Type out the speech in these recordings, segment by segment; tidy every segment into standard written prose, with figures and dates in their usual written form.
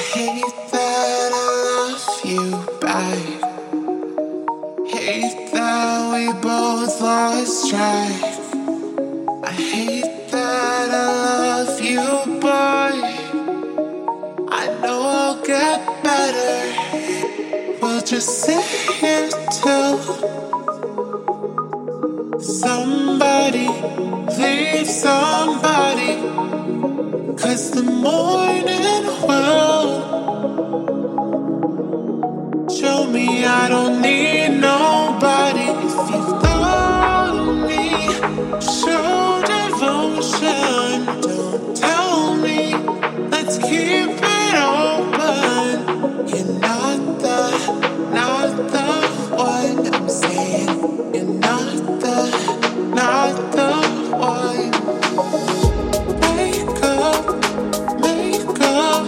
hate that I love you back. Hate that we both lost track. I hate that I love you, boy. I know I'll get better. We'll just sit here till somebody leave somebody. 'Cause the morning will show me I don't need nobody. If you love me, show devotion. Don't tell me, let's keep it open. You're not the one I'm saying. You're not the one. Wake up, make up,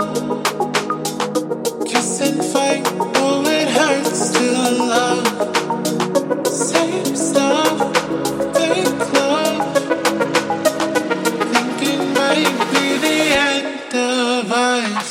kiss and fight. Oh, it hurts to love. Same stuff, fake love. Think it might be the end of us.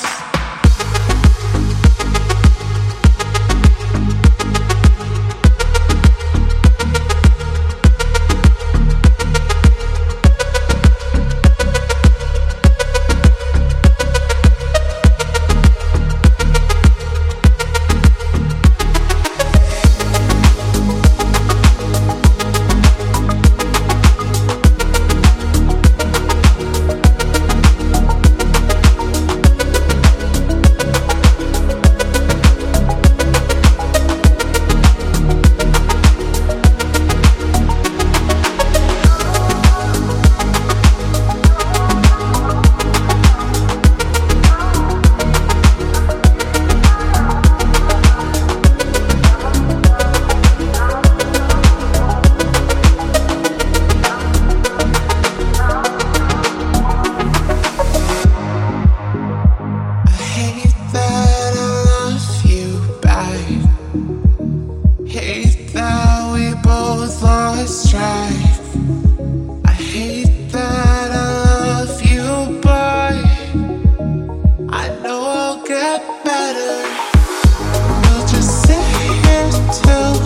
Hate that we both lost track. I hate that I love you, boy. I know I'll get better. We'll just sit here till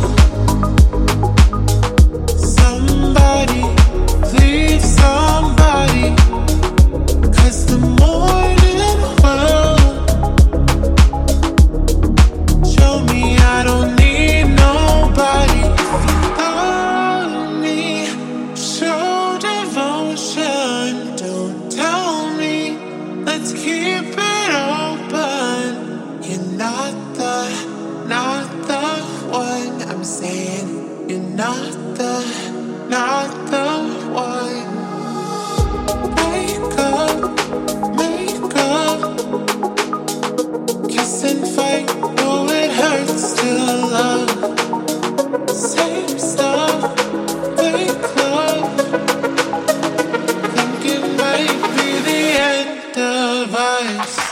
somebody leave somebody. 'Cause the morning will show me I don't need nobody. If you love me, show devotion. Don't tell me, let's keep it open. You're not the one I'm saying. You're not the one. Wake up, make up, kiss and fight. Oh, it hurts to love. Same stuff, fake love. Think it might be the end of us.